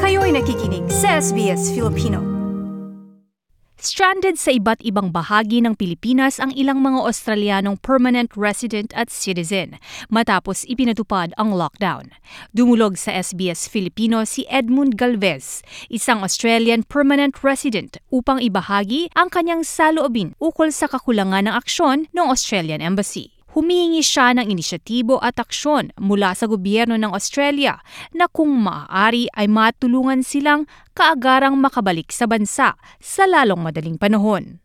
Kayo'y nakikinig sa SBS Filipino. Stranded sa iba't ibang bahagi ng Pilipinas ang ilang mga Australianong permanent resident at citizen matapos ipinatupad ang lockdown. Dumulog sa SBS Filipino si Edmund Galvez, isang Australian permanent resident, upang ibahagi ang kanyang saloobin ukol sa kakulangan ng aksyon ng Australian Embassy. Humihingi siya ng inisyatibo at aksyon mula sa gobyerno ng Australia na kung maaari ay matulungan silang kaagarang makabalik sa bansa sa lalong madaling panahon.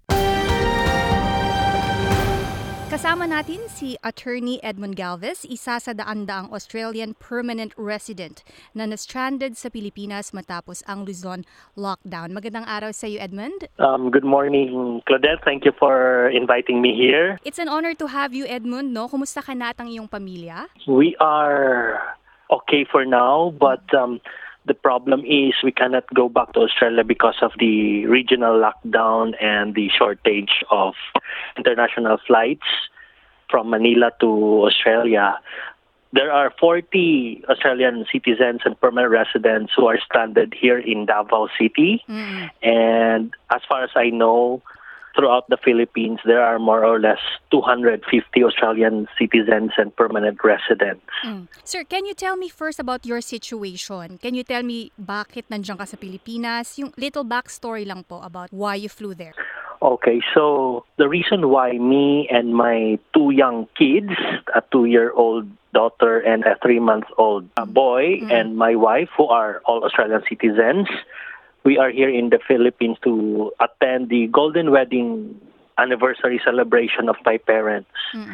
Kasama natin si Attorney Edmund Galvez, isa sa daan-daang Australian permanent resident na na-stranded sa Pilipinas matapos ang Luzon lockdown. Magandang araw sa iyo, Edmund. Good morning, Claudette. Thank you for inviting me here. It's an honor to have you, Edmund. No? Kumusta ka na at ang iyong pamilya? We are okay for now, but the problem is we cannot go back to Australia because of the regional lockdown and the shortage of international flights from Manila to Australia. There are 40 Australian citizens and permanent residents who are stranded here in Davao City. And as far as I know, throughout the Philippines, there are more or less 250 Australian citizens and permanent residents. Sir, can you tell me first about your situation? Can you tell me bakit nandiyan ka sa Pilipinas? Yung little backstory lang po about why you flew there. Okay, so the reason why me and my two young kids, a 2-year-old daughter and a 3-month-old boy, and my wife, who are all Australian citizens, we are here in the Philippines to attend the Golden Wedding anniversary celebration of my parents.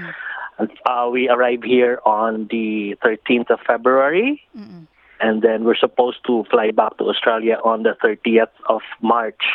We arrived here on the 13th of February, and then we're supposed to fly back to Australia on the 30th of March.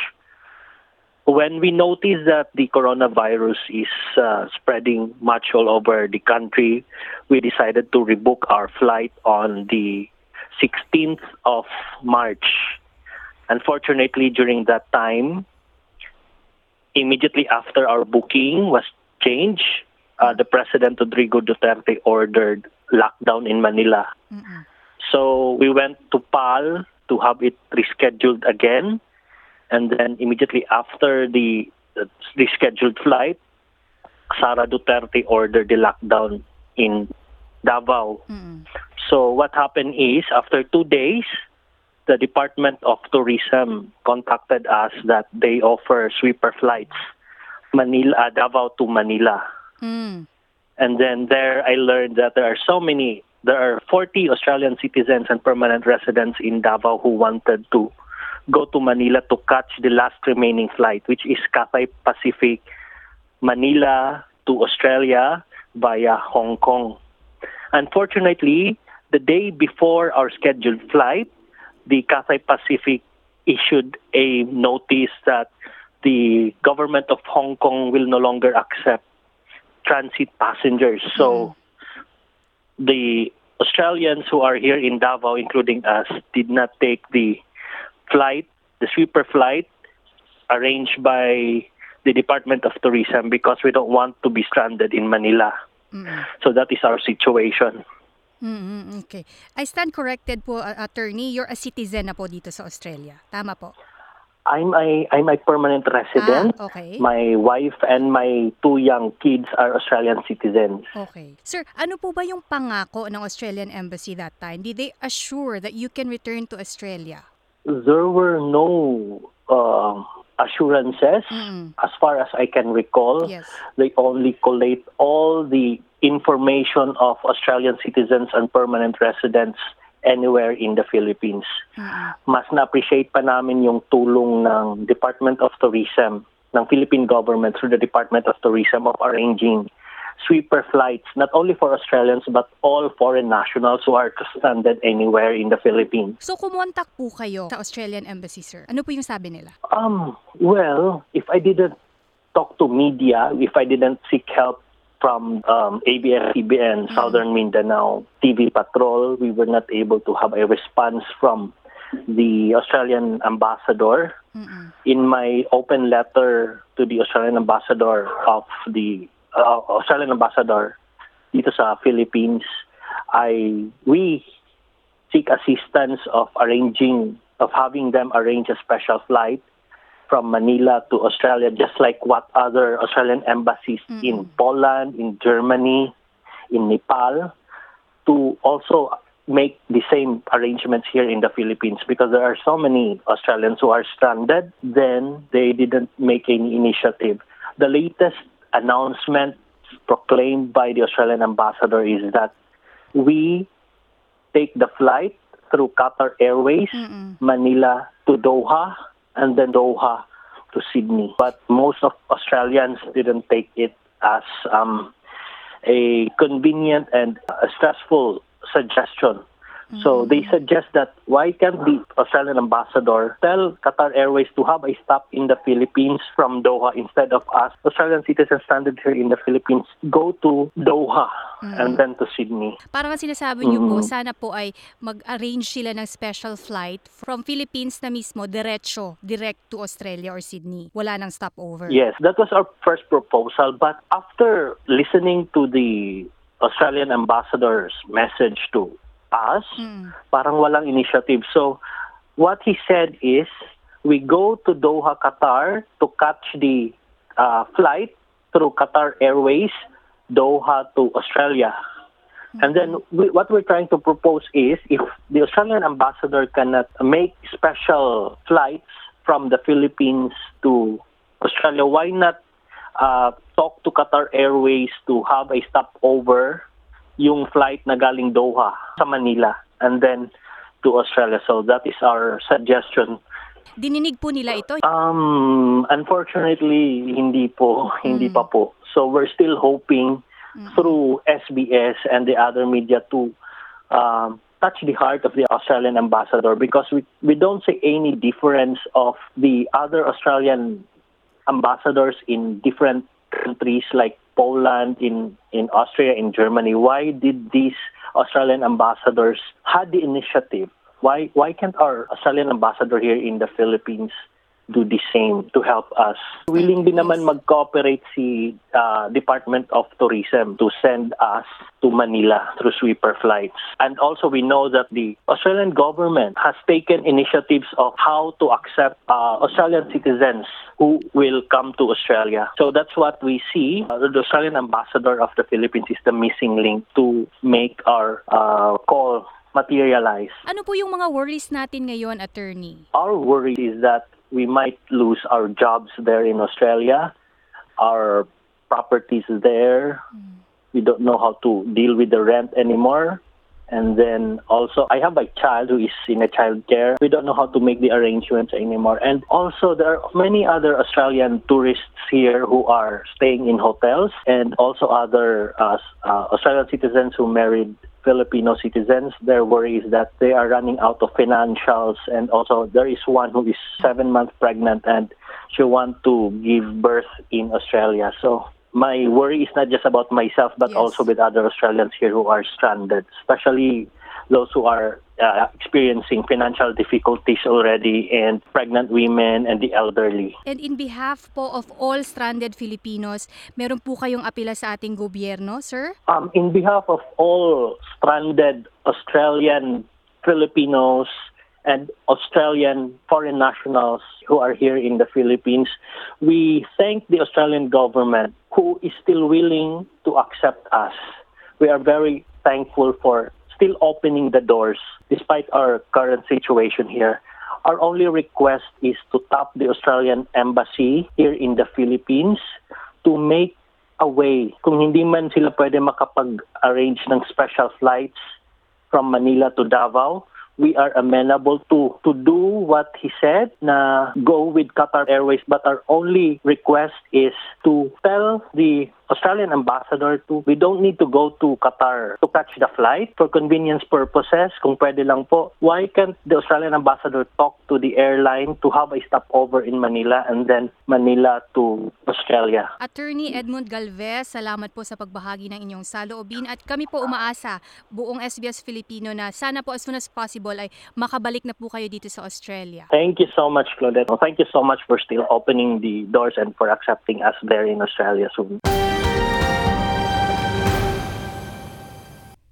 When we noticed that the coronavirus is spreading much all over the country, we decided to rebook our flight on the 16th of March. Unfortunately, during that time, immediately after our booking was changed, the President Rodrigo Duterte ordered lockdown in Manila. So we went to PAL to have it rescheduled again. And then immediately after the rescheduled flight, Sara Duterte ordered the lockdown in Davao. So what happened is, after 2 days, the Department of Tourism contacted us that they offer sweeper flights, Davao to Manila. And then there I learned that there are 40 Australian citizens and permanent residents in Davao who wanted to go to Manila to catch the last remaining flight, which is Cathay Pacific, Manila to Australia via Hong Kong. Unfortunately, the day before our scheduled flight, the Cathay Pacific issued a notice that the government of Hong Kong will no longer accept transit passengers. So the Australians who are here in Davao, including us, did not take the sweeper flight arranged by the Department of Tourism because we don't want to be stranded in Manila. So that is our situation. Okay. I stand corrected po, attorney. You're a citizen na po dito sa Australia. Tama po? I'm a permanent resident. Okay. My wife and my 2 young kids are Australian citizens. Okay. Sir, ano po ba yung pangako ng Australian Embassy that time? Did they assure that you can return to Australia? There were no assurances. As far as I can recall. Yes. They only collate all the information of Australian citizens and permanent residents anywhere in the Philippines. Mas na-appreciate pa namin yung tulong ng Department of Tourism, ng Philippine government through the Department of Tourism of arranging sweeper flights, not only for Australians but all foreign nationals who are stranded anywhere in the Philippines. So kumontak po kayo sa Australian Embassy, sir. Ano po yung sabi nila? Well, if I didn't talk to media, if I didn't seek help from ABS-CBN, Southern Mindanao, TV Patrol, we were not able to have a response from the Australian ambassador. In my open letter to the Australian ambassador dito sa Philippines, we seek assistance of having them arrange a special flight from Manila to Australia, just like what other Australian embassies in Poland, in Germany, in Nepal, to also make the same arrangements here in the Philippines, because there are so many Australians who are stranded, then they didn't make any initiative. The latest announcement proclaimed by the Australian ambassador is that we take the flight through Qatar Airways, Manila to Doha, and then Doha to Sydney. But most of Australians didn't take it as a convenient and a stressful suggestion. So they suggest that why can't the Australian ambassador tell Qatar Airways to have a stop in the Philippines from Doha, instead of us Australian citizens stranded here in the Philippines go to Doha and then to Sydney. Parang ang sinasabi niyo po, sana po ay mag-arrange sila ng special flight from Philippines na mismo, direct to Australia or Sydney. Wala nang stopover. Yes, that was our first proposal. But after listening to the Australian ambassador's message to us, parang walang initiative. So what he said is, we go to Doha, Qatar to catch the flight through Qatar Airways, Doha to Australia. And then what we're trying to propose is, if the Australian ambassador cannot make special flights from the Philippines to Australia, why not talk to Qatar Airways to have a stopover yung flight na galing Doha sa Manila and then to Australia. So that is our suggestion. Dininig po nila ito? Unfortunately, hindi pa po. So we're still hoping through SBS and the other media to touch the heart of the Australian ambassador, because we don't see any difference of the other Australian ambassadors in different countries like Poland, in Austria, in Germany. Why did these Australian ambassadors had the initiative? Why can't our Australian ambassador here in the Philippines do the same to help us? Willing din naman mag-cooperate si Department of Tourism to send us to Manila through sweeper flights. And also we know that the Australian government has taken initiatives of how to accept Australian citizens who will come to Australia. So that's what we see. The Australian ambassador of the Philippines is the missing link to make our call materialize. Ano po yung mga worries natin ngayon, attorney? Our worry is that we might lose our jobs there in Australia, our properties there. We don't know how to deal with the rent anymore. And then also, I have a child who is in a child care. We don't know how to make the arrangements anymore. And also, there are many other Australian tourists here who are staying in hotels, and also other Australian citizens who married Filipino citizens. Their worry is that they are running out of financials, and also there is one who is 7 months pregnant and she wants to give birth in Australia. So my worry is not just about myself, but also with other Australians here who are stranded, especially those who are experiencing financial difficulties already, and pregnant women and the elderly. And in behalf po of all stranded Filipinos, meron po kayong apela sa ating gobyerno, sir? In behalf of all stranded Australian Filipinos and Australian foreign nationals who are here in the Philippines, we thank the Australian government who is still willing to accept us. We are very thankful for still opening the doors despite our current situation here. Our only request is to tap the Australian embassy here in the Philippines to make a way. Kung hindi man sila pwede makapag-arrange ng special flights from Manila to Davao, we are amenable to do what he said, na go with Qatar Airways, but our only request is to tell the Australian ambassador we don't need to go to Qatar to catch the flight for convenience purposes. Kung pwede lang po, why can't the Australian ambassador talk to the airline to have a stopover in Manila and then Manila to Australia? Attorney Edmund Galvez, salamat po sa pagbahagi ng inyong saloobin, at kami po umaasa, buong SBS Filipino, na sana po as soon as possible ay makabalik na po kayo dito sa Australia. Thank you so much, Claudette. Thank you so much for still opening the doors and for accepting us there in Australia soon.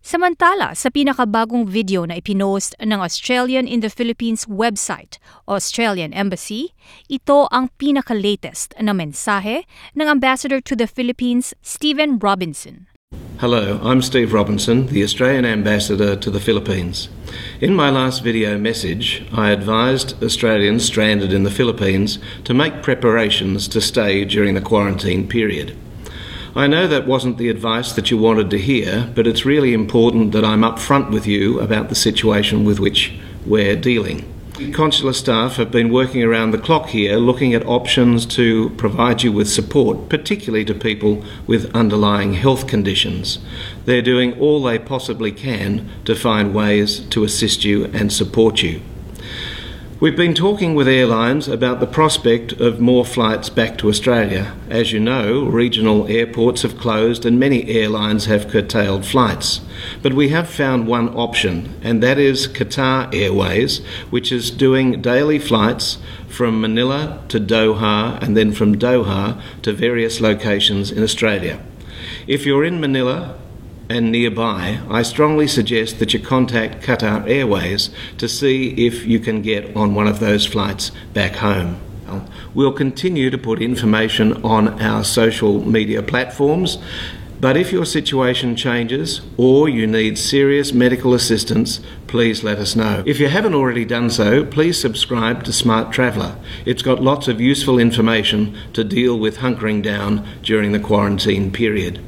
Samantala, sa pinakabagong video na ipinost ng Australian in the Philippines website, Australian Embassy, ito ang pinaka-latest na mensahe ng Ambassador to the Philippines, Stephen Robinson. Hello, I'm Steve Robinson, the Australian Ambassador to the Philippines. In my last video message, I advised Australians stranded in the Philippines to make preparations to stay during the quarantine period. I know that wasn't the advice that you wanted to hear, but it's really important that I'm upfront with you about the situation with which we're dealing. Consular staff have been working around the clock here looking at options to provide you with support, particularly to people with underlying health conditions. They're doing all they possibly can to find ways to assist you and support you. We've been talking with airlines about the prospect of more flights back to Australia. As you know, regional airports have closed and many airlines have curtailed flights. But we have found one option, and that is Qatar Airways, which is doing daily flights from Manila to Doha and then from Doha to various locations in Australia. If you're in Manila and nearby, I strongly suggest that you contact Qatar Airways to see if you can get on one of those flights back home. We'll continue to put information on our social media platforms, but if your situation changes or you need serious medical assistance, please let us know. If you haven't already done so, please subscribe to Smart Traveller. It's got lots of useful information to deal with hunkering down during the quarantine period.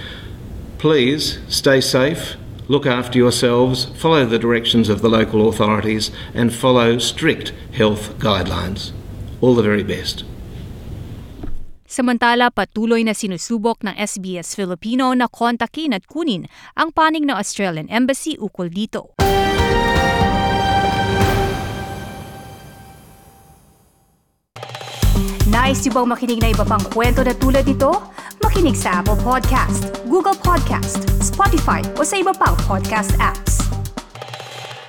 Please stay safe, look after yourselves, follow the directions of the local authorities and follow strict health guidelines. All the very best. Samantala, patuloy na sinusubok ng SBS Filipino na kontakin at kunin ang panig ng Australian Embassy ukol dito. Nice yung bang makinig na iba pang kwento na tulad ito? Makinig sa Apple Podcast, Google Podcast, Spotify o sa iba pang podcast apps.